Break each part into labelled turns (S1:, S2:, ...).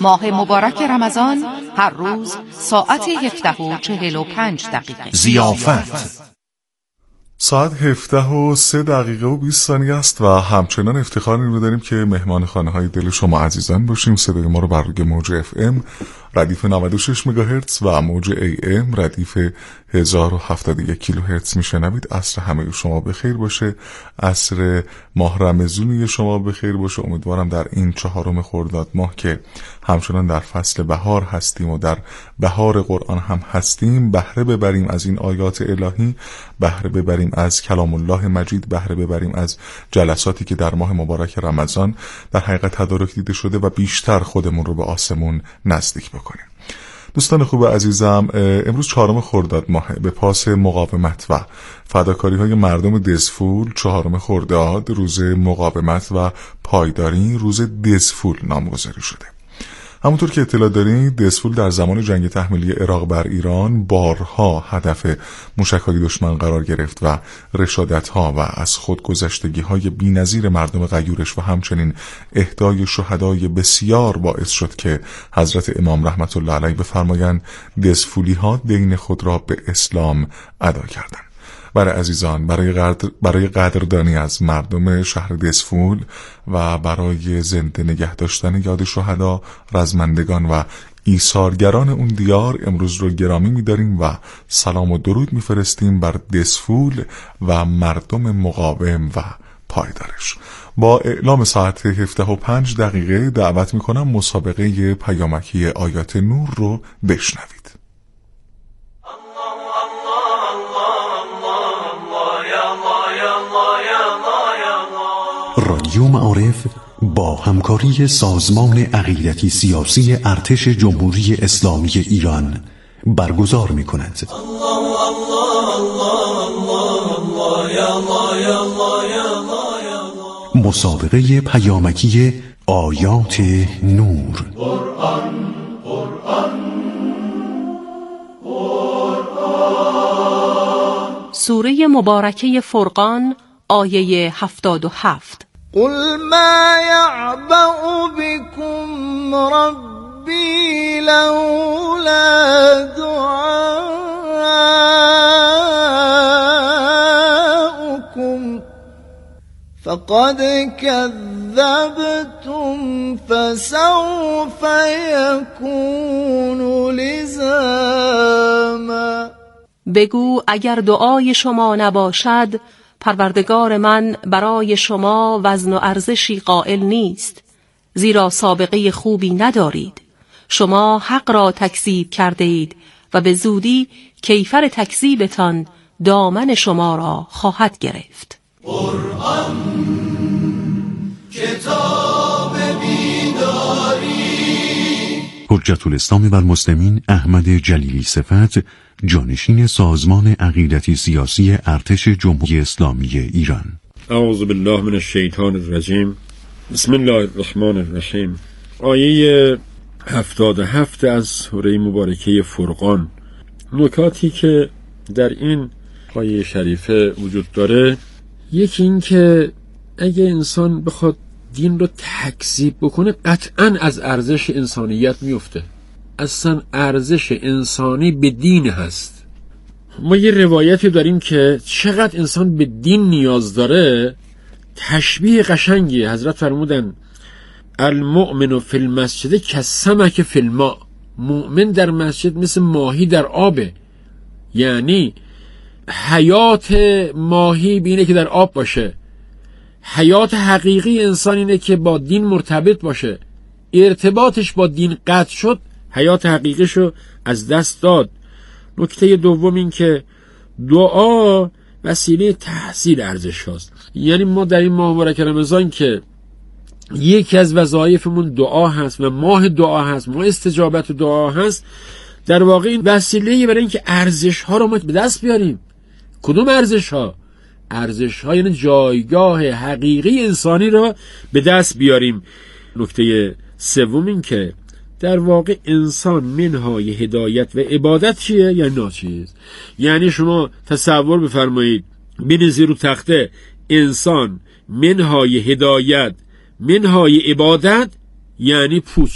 S1: ماه مبارک رمضان هر روز ساعت 17:45
S2: ضیافت
S3: ساعت 17:03 است و همچنان افتخار این رو داریم که مهمان خانه‌های دل شما عزیزان باشیم. صدای ما رو بر روی موج FM ردیف 96 مگاهرتز و موج AM ردیف 1071 کیلوهرتز میشنوید. عصر همه شما بخیر باشه، عصر ماه رمضانی شما بخیر باشه. امیدوارم در این 4 خرداد ماه که همچنان در فصل بهار هستیم و در بهار قرآن هم هستیم بهره ببریم از این آیات الهی، بهره ببریم از کلام الله مجید، بهره ببریم از جلساتی که در ماه مبارک رمضان در حقیقت تدارک دیده شده و بیشتر خودمون رو به آسمون نزدیک بکنیم. دوستان خوب عزیزم، امروز 4 خرداد ماه به پاس مقاومت و فداکاری های مردم دزفول 4 خرداد روز مقاومت و پایداری، روز دزفول نامگذاری شده. همونطور که اطلاع دارید دزفول در زمان جنگ تحمیلی عراق بر ایران بارها هدف موشک‌های دشمن قرار گرفت و رشادت‌ها و از خودگذشتگی‌های بی‌نظیر مردم غیورش و همچنین اهدای شهدای بسیار باعث شد که حضرت امام رحمت الله علیه بفرمایند دزفولی‌ها دین خود را به اسلام ادا کردند. برای عزیزان، برای قدردانی از مردم شهر دزفول و برای زنده نگه داشتن یاد شهدا، رزمندگان و ایثارگران اون دیار امروز رو گرامی می‌داریم و سلام و درود می‌فرستیم بر دزفول و مردم مقاوم و پایدارش. با اعلام ساعت 17:05 دعوت می‌کنم مسابقه پیامکی آیات نور رو بشنوید.
S2: رادیو معارف با همکاری سازمان عقیدتی سیاسی ارتش جمهوری اسلامی ایران برگزار می‌کند. مسابقه پیامکی آیات نور.
S4: سوره مبارکه فرقان آیه 77.
S5: قل ما يعبأ بكم ربي لولا دعاؤكم فقد كذبتم فسوف يكون لزاما.
S4: بگو اگر دعای شما نباشد پروردگار من برای شما وزن و ارزشی قائل نیست، زیرا سابقه خوبی ندارید. شما حق را تکذیب کرده اید و به زودی کیفر تکذیبتان دامن شما را خواهد گرفت.
S5: قرآن کتاب بیداری.
S2: حجت الاسلام و المسلمین احمد جلیلی صفت، جانشین سازمان عقیدتی سیاسی ارتش جمهوری اسلامی ایران.
S6: اعوذ بالله من الشیطان الرجیم. بسم الله الرحمن الرحیم. آیه 77 از سوره مبارکه فرقان. نکاتی که در این آیه شریفه وجود داره، یکی این که اگه انسان بخواد دین رو تکذیب بکنه قطعاً از ارزش انسانیت میفته. اصلا ارزش انسانی به دین هست. ما یه روایتی داریم که چقدر انسان به دین نیاز داره. تشبیه قشنگی حضرت فرمودن المؤمن فی المسجد کالسمک فی الماء. مؤمن در مسجد مثل ماهی در آبه. یعنی حیات ماهی بینه که در آب باشه. حیات حقیقی انسان اینه که با دین مرتبط باشه. ارتباطش با دین قطع شد، حیات حقیقیشو از دست داد. نکته دوم این که دعا وسیله تحصیل ارزش هاست. یعنی ما در این ماه مبارک رمضان که یکی از وظایفمون دعا هست و ماه دعا هست، ماه استجابت دعا هست، در واقع این وسیله برای اینکه ارزش ها رو ما به دست بیاریم. کدوم ارزش ها؟ ارزش ها یعنی جایگاه حقیقی انسانی رو به دست بیاریم. نکته سوم این که در واقع انسان منهای هدایت و عبادت چیه؟ یعنی ناچیز. یعنی شما تصور بفرمایید بنویسید رو تخته انسان منهای هدایت منهای عبادت یعنی پوچ.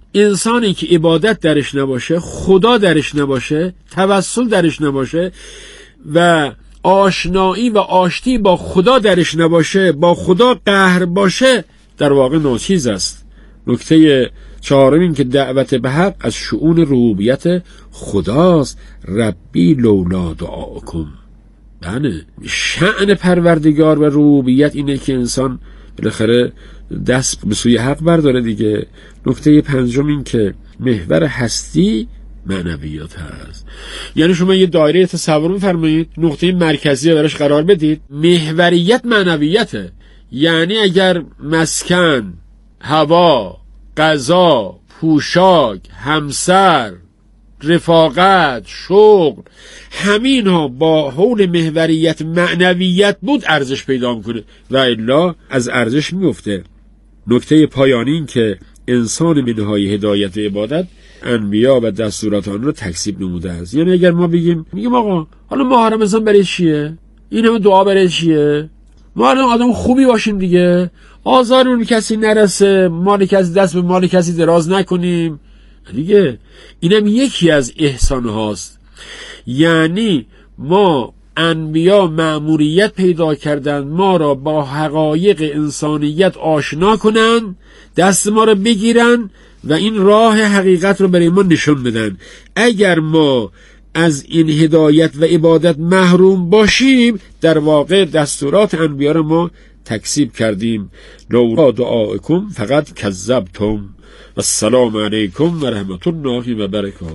S6: انسانی که عبادت درش نباشه، خدا درش نباشه، توسل درش نباشه و آشنایی و آشتی با خدا درش نباشه، با خدا قهر باشه، در واقع ناچیز است. نکته چهارم این که دعوت به حق از شؤون ربوبیت خداست. ربی لولا دعاکم. بله، شأن پروردگار و ربوبیت اینه که انسان بالاخره دست به سوی حق برداره دیگه. نکته پنجم این که محور هستی معنویات هست. یعنی شما یه دایره تصور می‌فرمایید، نقطه مرکزی براش قرار بدید، محوریت معنویته. یعنی اگر مسکن، هوا، غذا، پوشاک، همسر، رفاقت، شغل، همین ها با حول محوریت معنویت بود ارزش پیدا میکنه و الا از ارزش میفته. نکته پایانی این که انسان به نهای هدایت و عبادت انبیا و دستورات آن رو تکذیب نموده است. یعنی اگر ما میگیم آقا حالا ماه رمضان برای چیه؟ این همه دعا برای چیه؟ ما آدم خوبی باشیم دیگه، آزارمون کسی نرسه، مال کسی دست به مال کسی دراز نکنیم دیگه. اینم یکی از احسان هاست. یعنی ما انبیا مأموریت پیدا کردن ما را با حقایق انسانیت آشنا کنن، دست ما را بگیرن و این راه حقیقت رو برای ما نشون بدن. اگر ما از این هدایت و عبادت محروم باشیم، در واقع دستورات انبیا را ما تکذیب کردیم. لولا دعاءکم فقط کذبتم و السلام علیکم و رحمت الله و برکاته.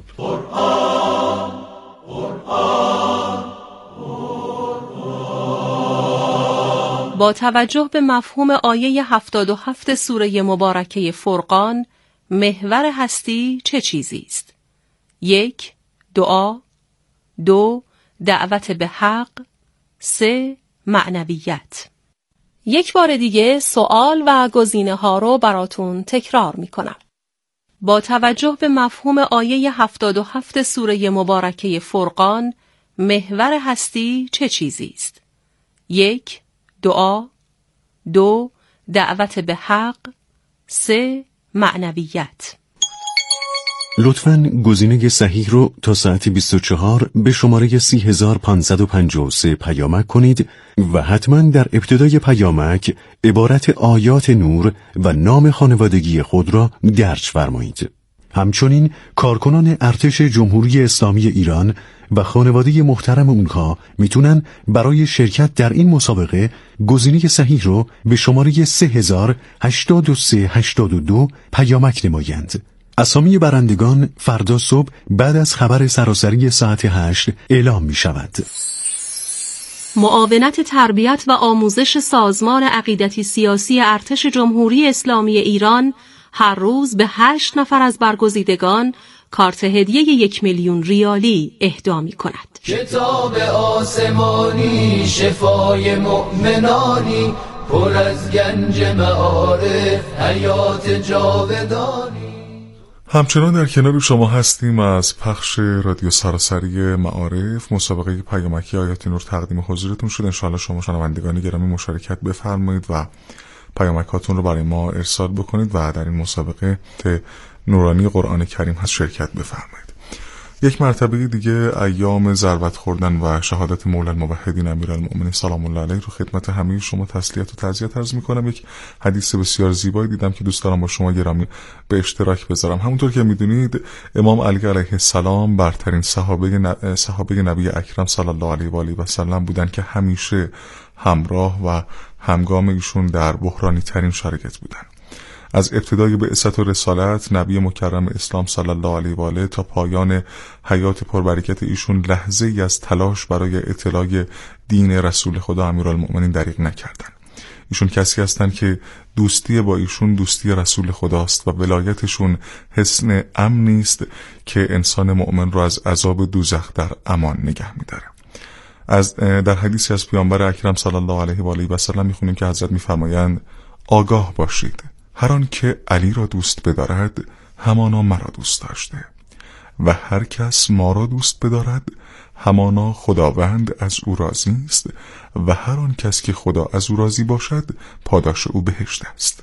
S4: با توجه به مفهوم آیه 77 سوره مبارکه فرقان، محور هستی چه چیزی است؟ 1. دعا، 2. دعوت به حق، 3. معنویت. یک بار دیگه سوال و گزینه ها رو براتون تکرار می کنم. با توجه به مفهوم آیه 77 سوره مبارکه فرقان، محور هستی چه چیزی است؟ 1. دعا، 2. دعوت به حق، 3. معنویت.
S2: لطفاً گزینه صحیح رو تا ساعت 24 به شماره 30553 پیامک کنید و حتماً در ابتدای پیامک عبارت آیات نور و نام خانوادگی خود را درج فرمایید. همچنین کارکنان ارتش جمهوری اسلامی ایران و خانواده محترم اونها میتونن برای شرکت در این مسابقه گزینه صحیح رو به شماره 308382 پیامک نمایند. اسامی برندگان فردا صبح بعد از خبر سراسری ساعت 8 اعلام می شود.
S4: معاونت تربیت و آموزش سازمان عقیدتی سیاسی ارتش جمهوری اسلامی ایران هر روز به 8 نفر از برگزیدگان کارت هدیه 1,000,000 ریالی اهدا می کند.
S5: کتاب آسمانی، شفای مؤمنانی، پر از گنج معارف، حیات جاودانی.
S3: همچنان در کنار شما هستیم. از پخش رادیو سراسری معارف مسابقه پیامکی آیات نور تقدیم حضورتون شد. انشاءالله شما شنوندگان گرامی مشارکت بفرمایید و پیامکاتون رو برای ما ارسال بکنید و در این مسابقه نورانی قرآن کریم هست شرکت بفرمایید. یک مرتبه دیگه ایام ضربت خوردن و شهادت مولا الموحدین امیرالمؤمنین سلام الله علیه رو خدمت همه شما تسلیت و تعزیت عرض می‌کنم. یک حدیث بسیار زیبایی دیدم که دوست دارم با شما گرامی به اشتراک بذارم. همونطور که می‌دونید امام علی علیه السلام برترین صحابه نبی اکرم صلی الله علیه و آله و سلم بودن که همیشه همراه و همگام ایشون در بحرانی ترین شرایط بودن. از ابتدای بعثت و رسالت نبی مکرم اسلام صلی الله علیه و آله تا پایان حیات پربرکت ایشون لحظه ای از تلاش برای اطلاع دین رسول خدا امیرالمؤمنین دریغ نکردن. ایشون کسی هستن که دوستی با ایشون دوستی رسول خداست و ولایتشون حصن امنی است که انسان مؤمن رو از عذاب دوزخ در امان نگه می‌داره. در حدیثی از پیامبر اکرم صلی الله علیه و آله و سلم می‌خونیم که حضرت می‌فرمایند آگاه باشید، هر آن که علی را دوست بدارد همانا مرا دوست داشته و هر کس ما را دوست بدارد همانا خداوند از او راضی است و هر آن کس که خدا از او راضی باشد پاداش او بهشت است.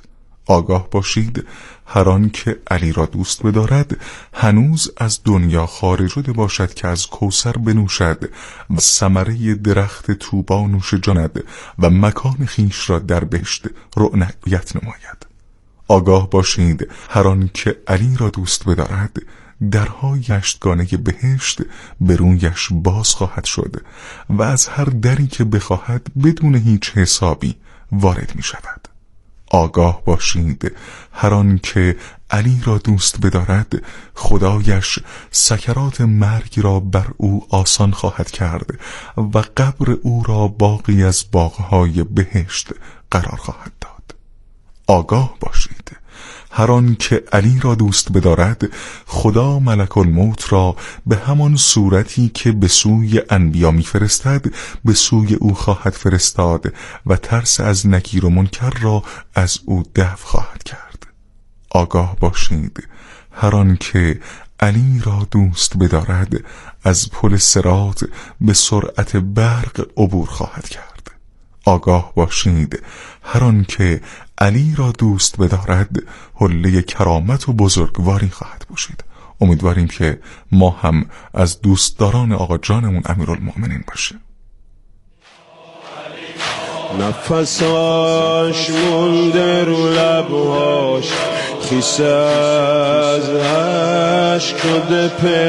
S3: آگاه باشید هر آن که علی را دوست بدارد هنوز از دنیا خارج شده باشد که از کوثر بنوشد و ثمره درخت طوبی نوش جاند و مکان خویش را در بهشت رؤیت نماید. آگاه باشید هر آن که علی را دوست بدارد درهای گشتگانه بهشت به رویش باز خواهد شد و از هر دری که بخواهد بدون هیچ حسابی وارد می شود. آگاه باشید هر آن که علی را دوست بدارد خدایش سکرات مرگ را بر او آسان خواهد کرد و قبر او را باغی از باغهای بهشت قرار خواهد داد. آگاه باشید هر آن که علی را دوست بدارد خدا ملک الموت را به همان صورتی که به سوی انبیا می‌فرستد به سوی او خواهد فرستاد و ترس از نکیر و منکر را از او دفع خواهد کرد. آگاه باشید هر آن که علی را دوست بدارد از پل صراط به سرعت برق عبور خواهد کرد. آگاه باشید هر آن که علی را دوست بدارد حله کرامت و بزرگواری خواهد پوشید. امیدواریم که ما هم از دوستداران آقا جانمون امیرالمؤمنین باشیم.
S7: نفساش مونده رو لبهاش خیسه از عشق شده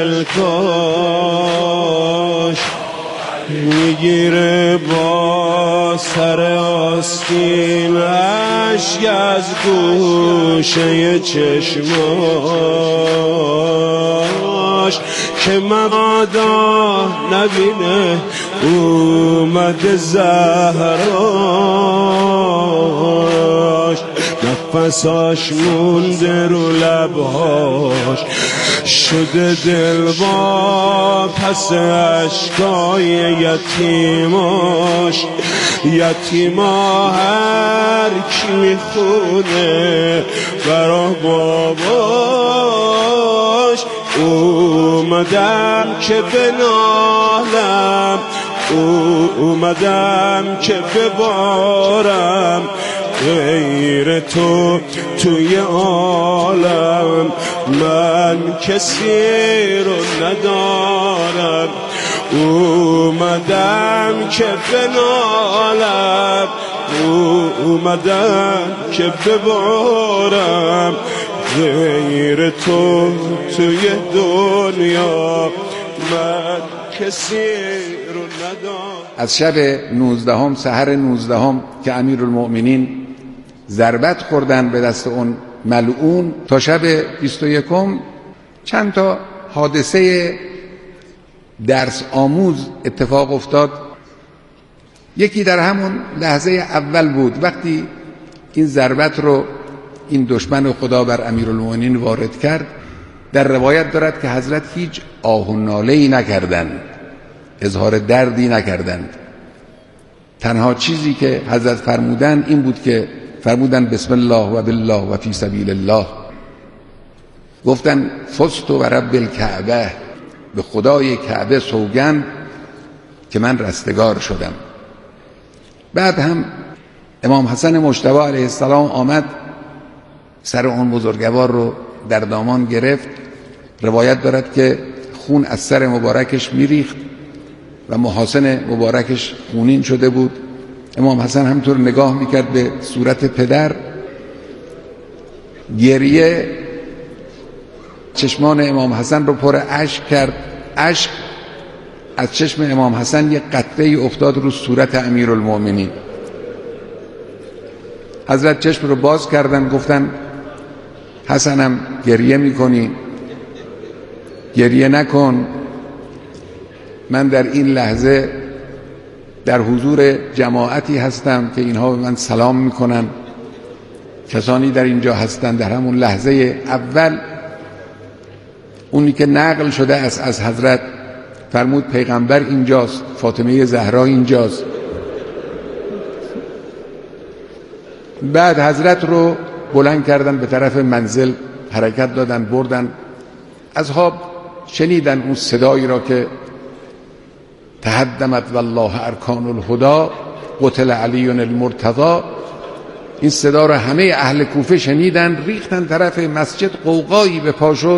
S7: پلکاش میگیره با سر آستین اشک از گوشه چشماش که مبادا نبینه اومد زهراش. نفساش مونده رو لبهاش شده دل با پس اشکای یتیماش. یتیما هر کی میخونه برا باباش اومدم که بنالم اومدم که ببارم غیر تو توی عالم من کسی رو ندارم. اومدم که بنالم اومدم که ببارم غیر تو توی دنیا من کسی رو ندارم.
S8: از شب 19 سحر 19 که امیرالمؤمنین ضربت خوردن به دست اون ملعون تا شب 21 چند تا حادثه درس آموز اتفاق افتاد. یکی در همون لحظه اول بود وقتی این ضربت رو این دشمن خدا بر امیرالمؤمنین وارد کرد. در روایت دارد که حضرت هیچ آه و ناله‌ای نکردند، اظهار دردی نکردند. تنها چیزی که حضرت فرمودند این بود که فرمودند بسم الله و بالله و فی سبیل الله. گفتن فزت و رب الکعبه، به خدای کعبه سوگند که من رستگار شدم. بعد هم امام حسن مجتبی علیه السلام آمد سر اون بزرگوار رو در دامان گرفت. روایت دارد که خون از سر مبارکش میریخت و محاسن مبارکش خونین شده بود. امام حسن همطور نگاه میکرد به صورت پدر. گریه چشمان امام حسن رو پر اشک کرد. اشک از چشم امام حسن یک قطره افتاد رو صورت امیرالمؤمنین. حضرت چشم رو باز کردن، گفتن حسنم گریه میکنی؟ گریه نکن. من در این لحظه در حضور جماعتی هستم که اینها به من سلام میکنن. کسانی در اینجا هستند. در همون لحظه اول اونی که نقل شده است از حضرت فرمود پیغمبر اینجاست، فاطمه زهرا اینجاست. بعد حضرت رو بلند کردن به طرف منزل حرکت دادن بردن. اصحاب شنیدن اون صدایی را که تهدمت والله ارکان الهدی قتل علی المرتضی. این صدا رو همه اهل کوفه شنیدن، ریختن طرف مسجد، قوقایی به پا شد.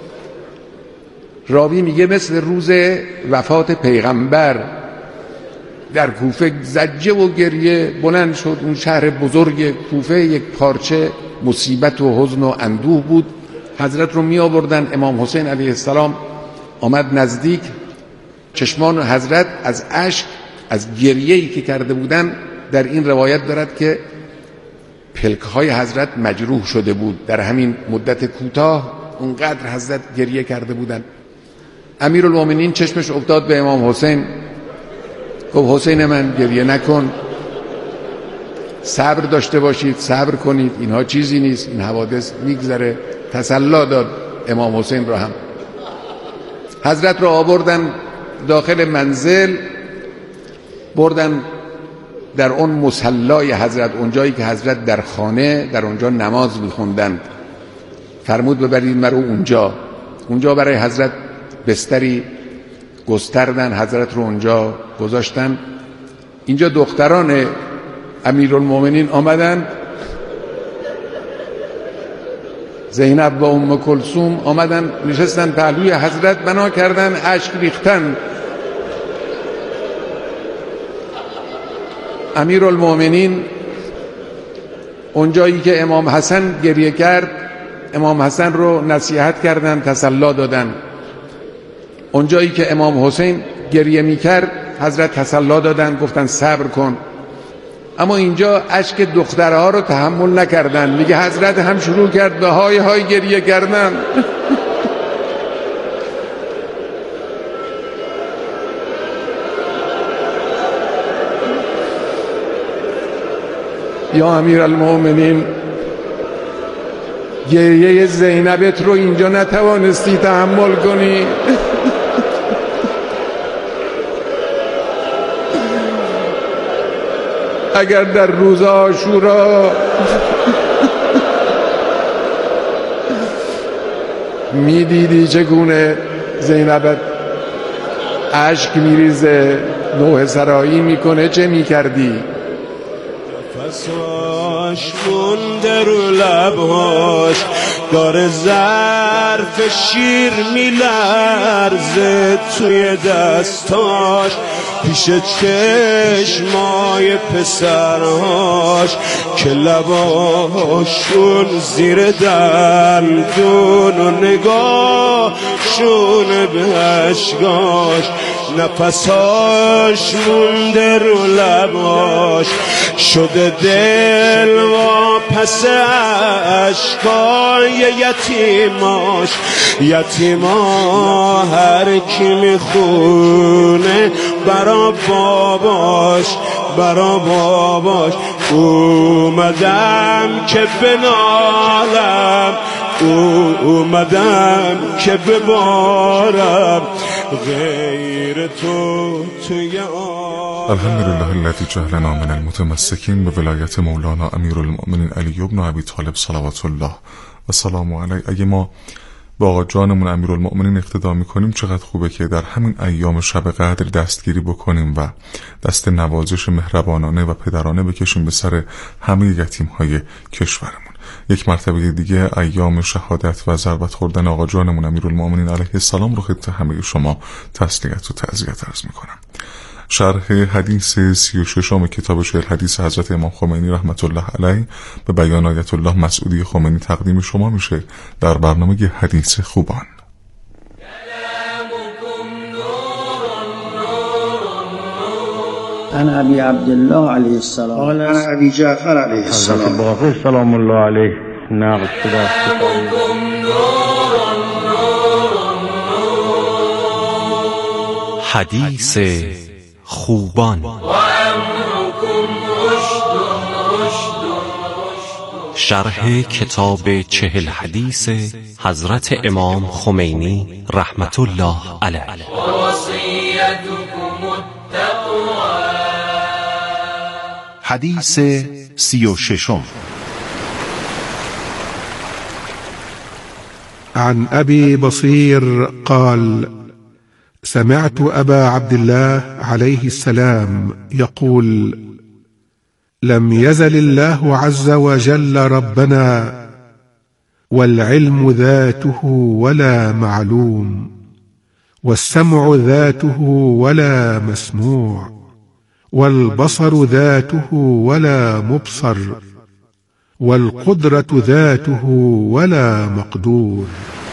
S8: راوی میگه مثل روز وفات پیغمبر در کوفه زجه و گریه بلند شد. اون شهر بزرگ کوفه یک پارچه مصیبت و حزن و اندوه بود. حضرت رو می آوردن. امام حسین علیه السلام آمد نزدیک. چشمان حضرت از اشک، از گریه‌ای که کرده بودن، در این روایت دارد که پلک‌های حضرت مجروح شده بود. در همین مدت کوتاه اونقدر حضرت گریه کرده بودن. امیرالمومنین چشمش افتاد به امام حسین، گفت حسین من گریه نکن، صبر داشته باشید، صبر کنید، اینها چیزی نیست، این حوادث میگذره. تسلی داد امام حسین را هم. حضرت را آوردن داخل منزل، بردن در اون مصلای حضرت، اونجایی که حضرت در خانه در اونجا نماز میخوندند. فرمود ببرید مرو اونجا برای حضرت بستری گستردن، حضرت رو اونجا گذاشتن. اینجا دختران امیرالمومنین آمدن، زینب و ام کلثوم آمدن نشستن پهلوی حضرت، بنا کردن، اشک ریختن. امیرالمومنین اونجایی که امام حسن گریه کرد، امام حسن رو نصیحت کردن، تسلی دادن. اونجایی که امام حسین گریه میکرد، حضرت تسلی دادن، گفتن صبر کن. اما اینجا اشک دخترها رو تحمل نکردن. میگه حضرت هم شروع کرد به های های گریه کردن. یا امیرالمومنین، گریه زینبت رو اینجا نتوانستی تحمل کنی. اگر در روز عاشورا میدیدی چگونه زینبت اشک میریزه، نوح سرایی میکنه، چه میکردی؟
S7: نفساش مونده رو لبهاش، داره ظرف شیر میلرزه توی دستاش، پیش چشمای پسرهاش که لباشون زیر دندون و نگاهشون به اشکاش، نفساش مونده رو لباش، شده دل و پس اشکای یتیماش. یتیما هر کی میخونه برا باباش، اومدم که بنالم، اومدم که ببارم غیر تو توی
S3: الحمدلله الذی جعلنا من المتمسکین به ولایت مولانا امیرالمؤمنین علی بن ابی طالب صلوات الله و سلام علیه. اگه ما با آقا جانمون امیرالمؤمنین اقتدا میکنیم، چقدر خوبه که در همین ایام شب قدر دستگیری بکنیم و دست نوازش مهربانانه و پدرانه بکشیم به سر همه یتیم‌های کشورمون. یک مرتبه دیگه ایام شهادت و ضربت خوردن آقا جانمون امیرالمؤمنین علیه السلام رو خدمت همه شما تسلیت و تعزیت عرض میکنم. شرح حدیث 36 کتاب شعر حدیث حضرت امام خمینی رحمت الله علیه به بیان آیت الله مسعودی خمینی تقدیم شما میشه در برنامه حدیث خوبان.
S9: عن ابي عبد الله عليه السلام قال عن ابي جعفر عليه السلام
S10: باقر سلام الله علیه نقل شده
S2: حدیث خوبان. شرح کتاب 40 حدیث حضرت امام خمینی رحمت الله علیه. حدیث 36.
S11: عن أبي بصير قال: سمعت أبا عبد الله عليه السلام يقول: لم يزل الله عز وجل ربنا، والعلم ذاته ولا معلوم، والسمع ذاته ولا مسموع، والبصر ذاته ولا مبصر، والقدرة ذاته ولا مقدور.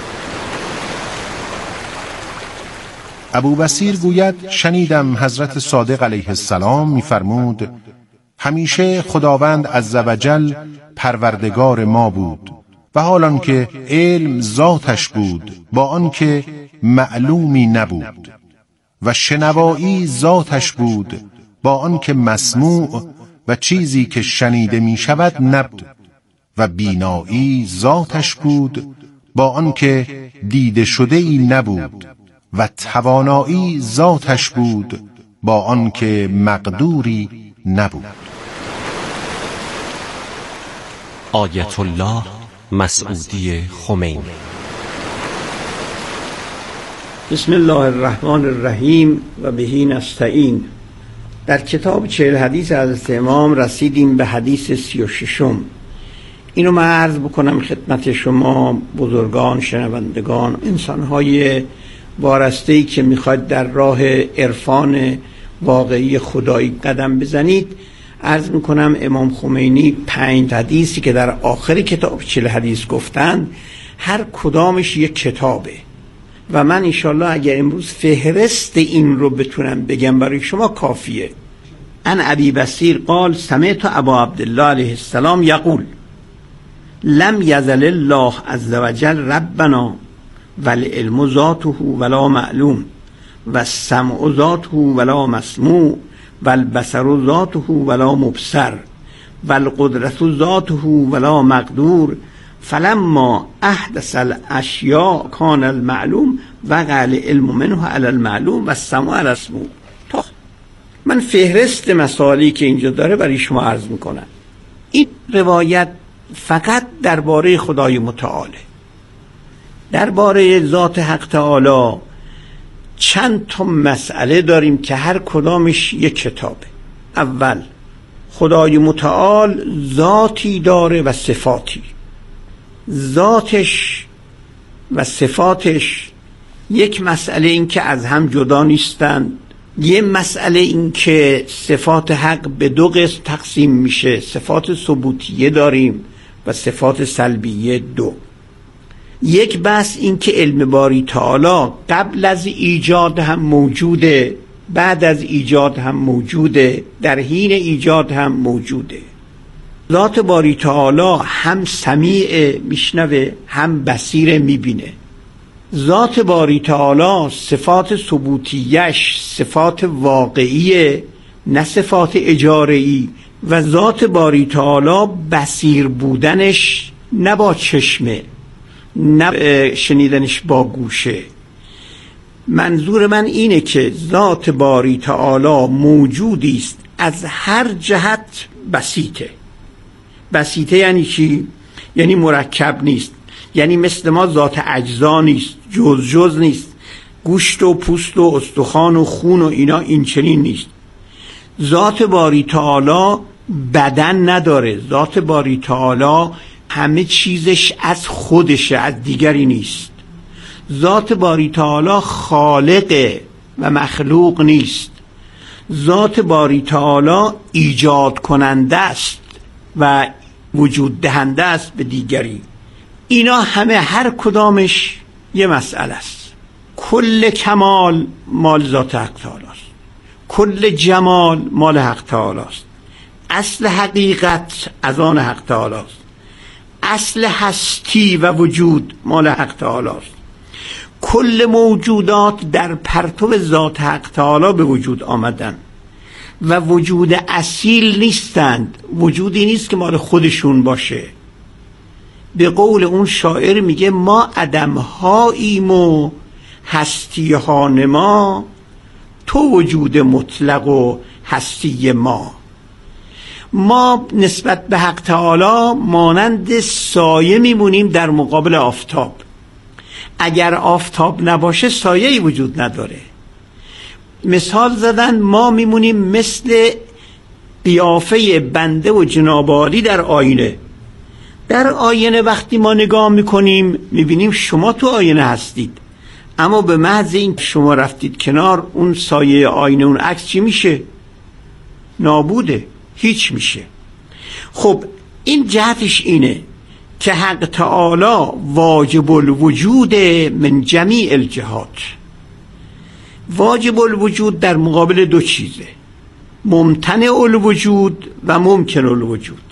S12: ابو بصیر گوید شنیدم حضرت صادق علیه السلام می‌فرمود همیشه خداوند عزوجل پروردگار ما بود و حالان که علم ذاتش بود با آنکه معلومی نبود، و شنوایی ذاتش بود با آنکه مسموع و چیزی که شنیده می شود نبود، و بینایی ذاتش بود با آنکه دیده شده ای نبود، و توانایی ذاتش بود با آنکه مقدوری نبود.
S13: آیت الله مسعودی خمینی.
S14: بسم الله الرحمن الرحیم و بهی نستعین. در کتاب 40 حدیث حضرت امام رسیدیم به حدیث 36. اینو من عرض بکنم خدمت شما بزرگان، شنوندگان، انسانهای وارسته‌ای که میخواید در راه عرفان واقعی خدایی قدم بزنید. عرض میکنم امام خمینی 5 حدیثی که در آخر کتاب 40 حدیث گفتند هر کدامش یک کتابه و من انشالله اگر امروز فهرست این رو بتونم بگم برای شما کافیه. ان ابی بصیر قال سمعت ابا عبدالله علیه السلام یقول لم یزل الله عز وجل ربنا والعلم ذاته ولا معلوم والسمع ذاته ولا مسموع والبصر ذاته ولا مبصر والقدرة ذاته ولا مقدور فلما احدث الاشیاء کان المعلوم وقع العلم منه على المعلوم والسمع على المسموع. من فهرست مسائلی که اینجا داره برای شما عرض میکنم. این روایت فقط درباره خدای متعاله. درباره ذات حق تعالی چند تا مسئله داریم که هر کدامش یک کتابه. اول، خدای متعال ذاتی داره و صفاتی. ذاتش و صفاتش یک مسئله این که از هم جدا نیستند، یه مسئله این که صفات حق به 2 قسم تقسیم میشه، صفات ثبوتیه داریم و صفات سلبیه 2. یک بحث این که علم باری تعالی قبل از ایجاد هم موجوده، بعد از ایجاد هم موجوده، در حین ایجاد هم موجوده. ذات باری تعالی هم سمیع میشنوه هم بصیر میبینه. ذات باری تعالی صفات ثبوتیش صفات واقعیه نه صفات اجاره‌ای، و ذات باری تعالی بصیر بودنش نه با چشمه نه شنیدنش با گوشه. منظور من اینه که ذات باری تعالی موجودی است از هر جهت بسیطه. بسیطه یعنی چی؟ یعنی مرکب نیست، یعنی مثل ما ذات اجزا نیست، جز نیست، گوشت و پوست و استخوان و خون و اینا این چنین نیست. ذات باری تعالی بدن نداره. ذات باری تعالی همه چیزش از خودشه، از دیگری نیست. ذات باری تعالی خالقه و مخلوق نیست. ذات باری تعالی ایجاد کننده است و وجود دهنده است به دیگری. اینا همه هر کدامش یه مسئله است. کل کمال مال ذات حق تعالی است، کل جمال مال حق تعالی است، اصل حقیقت از آن حق تعالی است، اصل هستی و وجود مال حق تعالی است. کل موجودات در پرتو ذات حق تعالی به وجود آمدن و وجود اصیل نیستند، وجودی نیست که مال خودشون باشه. به قول اون شاعر میگه ما عدمهاییم و هستی ها نما، تو وجود مطلق و هستی ما. ما نسبت به حق تعالی مانند سایه میمونیم در مقابل آفتاب. اگر آفتاب نباشه سایه‌ای وجود نداره. مثال زدن ما میمونیم مثل قیافه بنده و جناب عالی در آینه. در آینه وقتی ما نگاه میکنیم میبینیم شما تو آینه هستید، اما به محض این شما رفتید کنار، اون سایه آینه، اون عکس چی میشه؟ نابوده، هیچ میشه. خب این جهتش اینه که حق تعالی واجب الوجود من جمیع الجهات. واجب الوجود در مقابل دو چیزه، ممتنع الوجود و ممکن الوجود.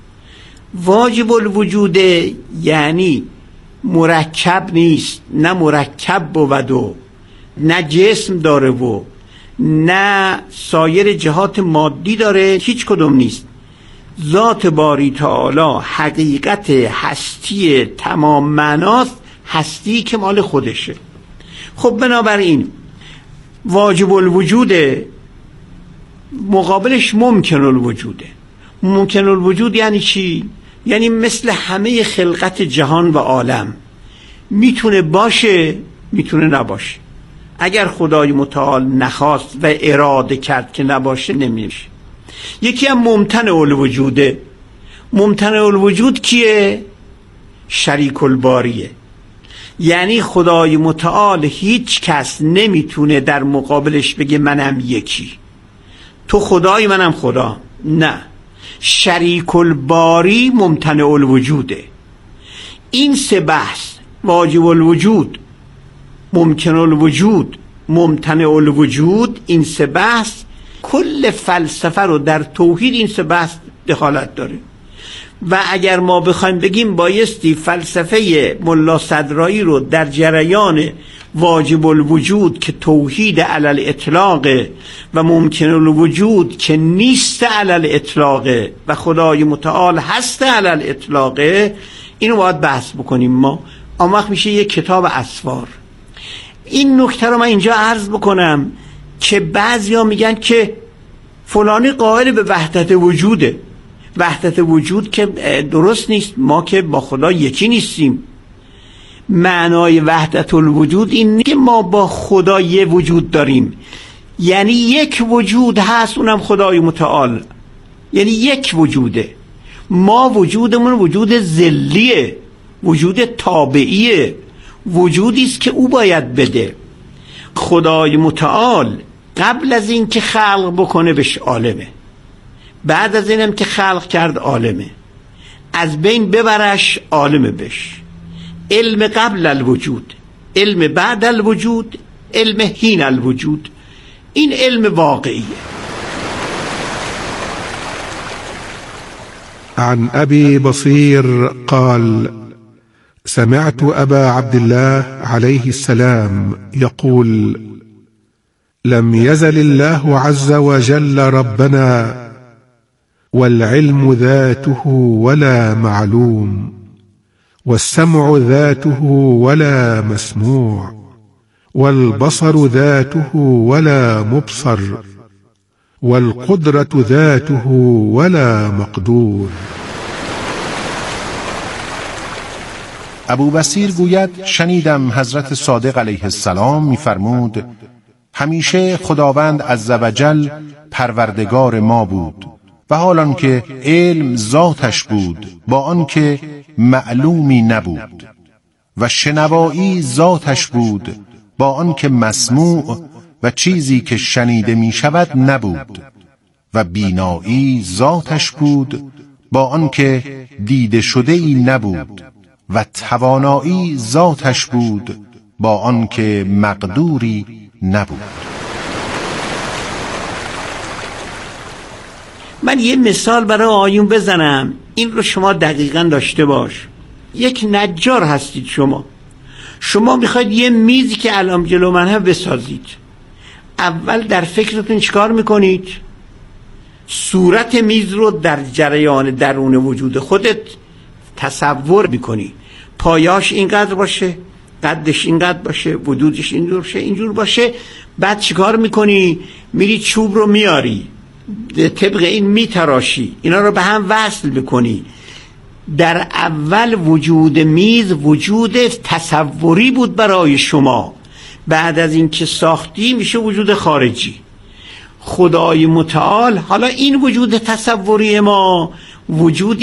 S14: واجب الوجود یعنی مرکب نیست، نه مرکب بود و نه جسم داره و نه سایر جهات مادی داره، هیچ کدوم نیست. ذات باری تعالی حقیقت هستی تمام معناست، هستی که مال خودشه. خب بنابراین واجب الوجوده، مقابلش ممکن الوجوده. ممکن الوجود یعنی چی؟ یعنی مثل همه خلقت جهان و عالم، میتونه باشه میتونه نباشه. اگر خدای متعال نخواست و اراده کرد که نباشه نمیشه. یکی هم ممتنع الوجوده. ممتنع الوجود کیه؟ شریک الباریه. یعنی خدای متعال هیچ کس نمیتونه در مقابلش بگه منم یکی، تو خدای منم خدا. نه، شریک الباری ممتنع الوجوده. این سه بحث، واجب الوجود، ممکن الوجود، ممتنع الوجود، این سه بحث کل فلسفه رو در توحید این سه بحث دخالت داره. و اگر ما بخوایم بگیم بایستی فلسفه ملا صدرایی رو در جریان واجب الوجود که توحید علل اطلاقه و ممکن الوجود که نیست علل اطلاقه و خدای متعال هست علل اطلاقه، اینو باید بحث بکنیم ما. اما وقت میشه یک کتاب اسفار. این نکته رو من اینجا عرض بکنم که بعضیا میگن که فلانی قائل به وحدت وجوده. وحدت وجود که درست نیست، ما که با خدا یکی نیستیم. معنای وحدت الوجود این نیست که ما با خدا یه وجود داریم، یعنی یک وجود هست، اونم خدای متعال، یعنی یک وجوده. ما وجودمون وجود ذلیه، وجود تابعیه، وجودی است که او باید بده. خدای متعال قبل از این که خلق بکنه بهش عالمه، بعد از اینم که خلق کرد عالمه، از بین ببرش عالمه بش. علم قبل الوجود، علم بعد الوجود، علم حین الوجود. این علم واقعیه.
S11: عن أبي بصير قال: سمعت أبا عبد الله عليه السلام يقول: لم يزل الله عز وجل ربنا والعلم ذاته ولا معلوم، والسمع ذاته ولا مسموع، والبصر ذاته ولا مبصر، والقدرة ذاته ولا مقدور.
S12: ابو بصیر گوید شنیدم حضرت صادق علیه السلام می‌فرمود همیشه خداوند عزوجل پروردگار ما بود و حالان که علم ذاتش بود با آنکه معلومی نبود، و شنوایی ذاتش بود با آنکه مسموع و چیزی که شنیده می شود نبود، و بینایی ذاتش بود با آنکه دیده شده ای نبود، و توانایی ذاتش بود با آنکه مقدوری نبود.
S14: من یه مثال برای آیون بزنم، این رو شما دقیقاً داشته باش. یک نجار هستید شما میخواید یه میزی که الان جلو من هم بسازید. اول در فکرتون چیکار میکنید؟ صورت میز رو در جریان درون وجود خودت تصور میکنی. پایاش اینقدر باشه، قدش اینقدر باشه، وجودش اینجور باشه، اینجور باشه. بعد چیکار میکنی؟ میری چوب رو میاری، طبق این میتراشی، اینا رو به هم وصل میکنی. در اول وجود میز وجود تصوری بود برای شما، بعد از این که ساختی میشه وجود خارجی. خدای متعال. حالا این وجود تصوری ما وجود